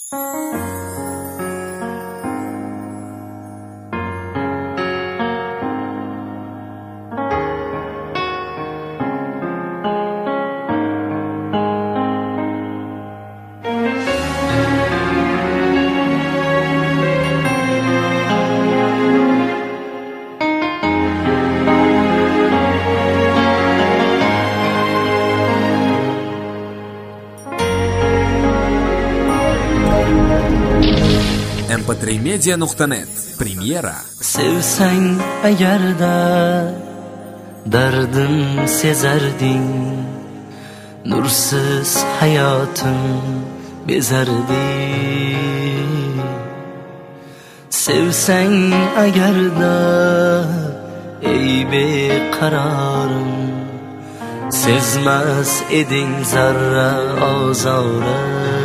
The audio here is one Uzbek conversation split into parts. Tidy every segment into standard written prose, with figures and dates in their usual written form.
mp3media.net Premyera. Sevsang agarda dardim sezarding, nursiz hayotim bezardi. Sevsang agarda ey beqarorim, sezmas eding zarra ozora.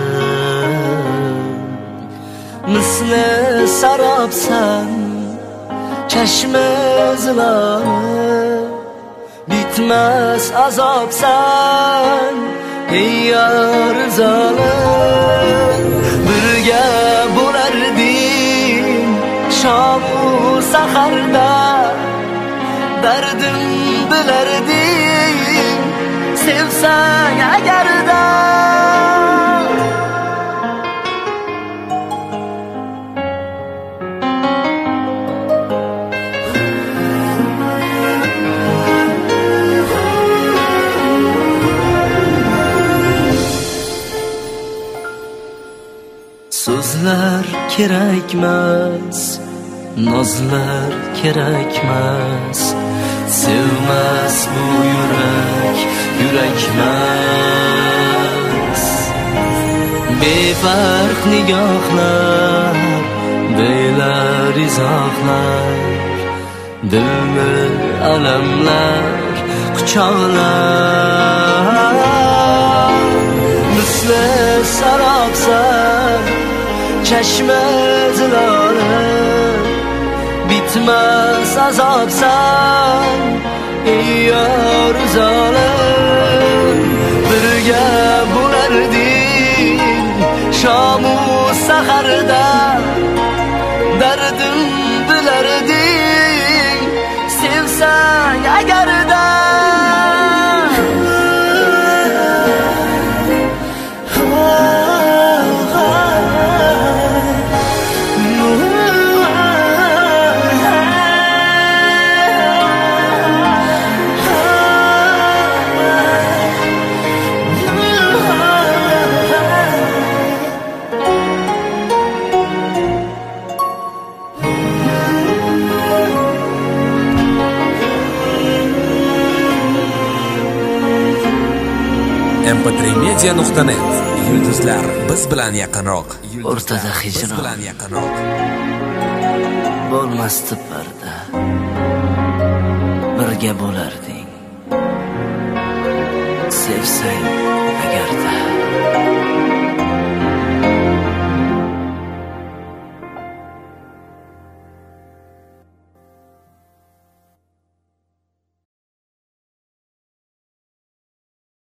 Misli sarobsan chashma ziloni, bitmas azobsan ey yor zolim. Birga bo'larding shomu saharda, dardim bilarding sevsang agarda. So'zlar kerakmas, nozlar kerakmas, sevmas bu yurak yurakmas. Befarq nigohlar, deylar izohlar, dilni alamlar quchoqlar. Misli sarobsan chashma ziloni, bitmas azobsan ey yor zolim. Birga bo'larding shomu saharda, dardim bilarding sevsang agarda. mp3media.net. Yulduzlar biz bilan yaqinroq. O'rtada hijron bilan yaqinroq. bo'lmasdi parda, birga bo'larding sevsang agarda.